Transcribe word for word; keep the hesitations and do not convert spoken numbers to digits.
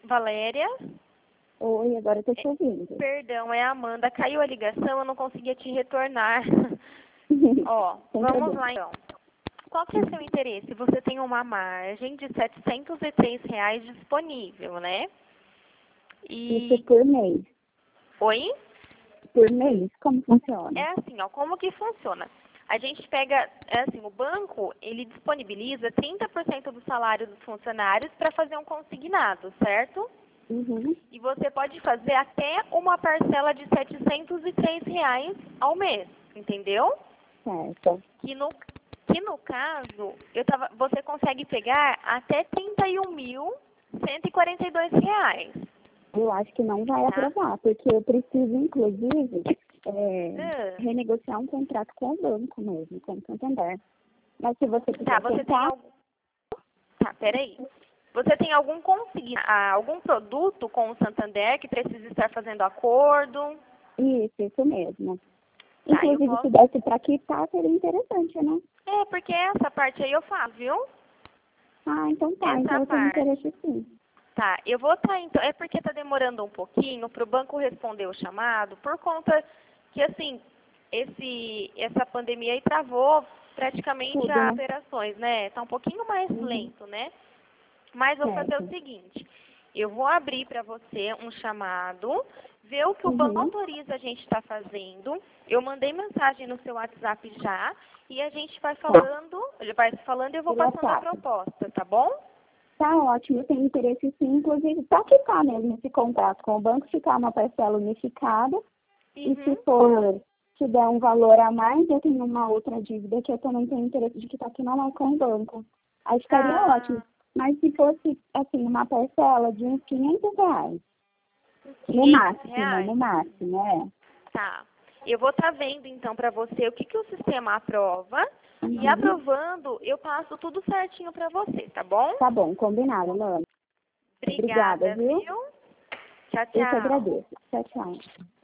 Valéria? Oi, agora eu tô te ouvindo. Perdão, é a Amanda. Caiu a ligação, eu não conseguia te retornar. Ó, Sem vamos problema. lá então. Qual que é o seu interesse? Você tem uma margem de setecentos e três reais disponível, né? Isso E... por mês. Oi? Por mês? Como funciona? É assim, ó, como que funciona? A gente pega, é assim, o banco, ele disponibiliza trinta por cento do salário dos funcionários para fazer um consignado, certo? Uhum. E você pode fazer até uma parcela de setecentos e três reais ao mês, entendeu? Certo. Que no, que no caso, eu tava, você consegue pegar até trinta e um mil cento e quarenta e dois reais. Eu acho que não vai Tá. aprovar, porque eu preciso, inclusive, é, Ah. renegociar um contrato com o banco mesmo, com o Santander. Mas se você Tá, quiser você tem tentar, algum... Tá, peraí. Você tem algum consigna... ah, algum produto com o Santander que precisa estar fazendo acordo? isso, isso mesmo. Tá, eu Inclusive, se posso... desse para quitar, seria interessante, né? É, porque essa parte aí eu faço, viu? Ah, então tá. Essa Então eu tenho parte. interesse sim. Tá, eu vou estar, então, é porque está demorando um pouquinho para o banco responder o chamado, por conta que, assim, esse, essa pandemia aí travou praticamente Tudo, as né? operações, né? Está um pouquinho mais Uhum. lento, né? Mas vou fazer o Certo. seguinte, eu vou abrir para você um chamado, ver o que o banco Uhum. autoriza a gente estar fazendo. Eu mandei mensagem no seu WhatsApp já, e a gente vai Tá. falando, ele vai falando e eu vou Por passando a WhatsApp. proposta, tá bom? Tá ótimo, eu tenho interesse sim, inclusive, para ficar mesmo esse contrato com o banco, ficar uma parcela unificada. E se Uhum. for, tiver um valor a mais, eu tenho uma outra dívida que eu também tenho interesse de quitar, que não é com o banco. Aí ficaria ótimo. Ah, Mas se fosse, assim, uma parcela de uns quinhentos reais, no quinhentos máximo, no reais? máximo, é. Tá. Eu vou estar vendo, então, para você o que, que o sistema aprova. E Uhum. aprovando, eu passo tudo certinho para você, tá bom? Tá bom, combinado, Lana. Obrigada, Obrigada, viu? viu? Tchau, Eu que tchau. agradeço. Tchau, tchau.